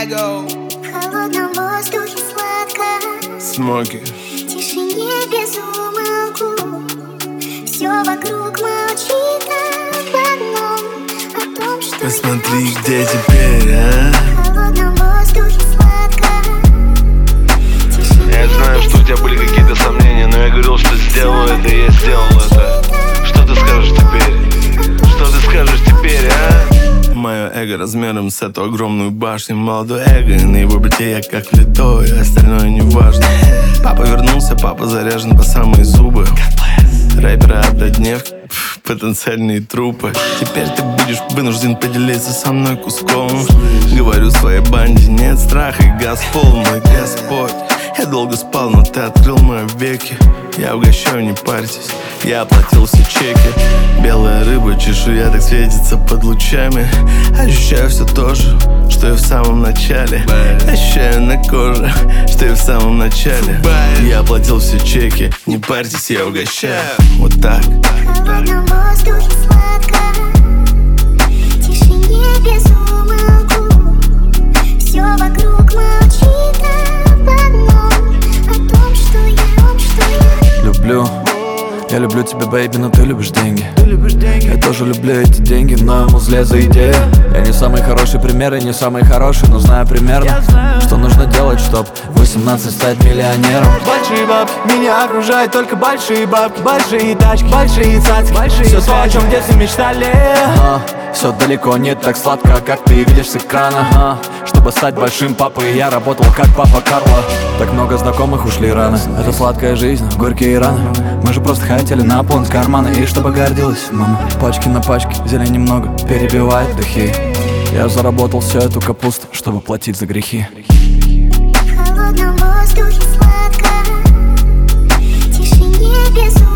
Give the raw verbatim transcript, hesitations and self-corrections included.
эго. В холодном воздухе сладко, Смоки. в тишине без умолку. Все вокруг молчит об одном, о том, что Посмотри, я, где что теперь, а? В холодном воздухе сладко, в тишине Я знаю, что у тебя были какие-то сомнения, но я говорил, что сделаю это, и я сделал это. Что ты скажешь теперь? Что ты скажешь теперь, а? Мое эго размером с эту огромную башню. Молодой эго, и на его бите я как влитой, остальное не важно. Папа вернулся, папа заряжен по самые зубы. Рэперы однодневки, пф, потенциальные трупы. Теперь ты будешь вынужден поделиться со мной куском. Говорю своей банде, нет страха и Господ, мой Господь. Я долго спал, но ты открыл мои веки. Я угощаю, не парьтесь, я оплатил все чеки. Белая рыба, чешуя так светится под лучами. Ощущаю все то же, что и в самом начале. Ощущаю на коже, что и в самом начале. Я оплатил все чеки, не парьтесь, я угощаю. Вот так. В холодном воздухе сладко, в тишине без умолку. Все вокруг молчит об одном, о том, что я, о том, что я. Люблю, я люблю тебя, бэйби, но ты любишь деньги. Я тоже люблю эти деньги, но ему зле за идею. Я не самый хороший пример, я не самый хороший, но знаю примерно, что нужно делать, чтоб в восемнадцать стать миллионером. Большие бабки, меня окружают только большие бабки. Большие тачки, большие цацки, большие все то, о чем в детстве мечтали. а, Все далеко не так сладко, как ты видишь с экрана. а, Чтобы стать большим папой, я работал как папа Карло. Так много знакомых ушли рано. Это сладкая жизнь, горькие раны. Мы же просто хотели наполнить карманы, и чтобы гордилась мама. Пачки на пачке, зелень немного перебивает духи. Я заработал всю эту капусту, чтобы платить за грехи. В холодном воздухе сладко, в тишине без